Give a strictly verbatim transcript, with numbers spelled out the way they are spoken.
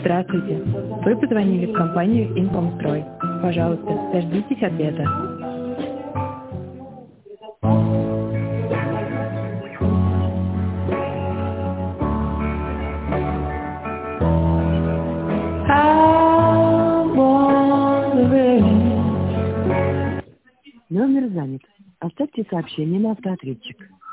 Здравствуйте. Вы позвонили в компанию «Инкомстрой». Пожалуйста, дождитесь ответа. Номер занят. Оставьте сообщение на автоответчик.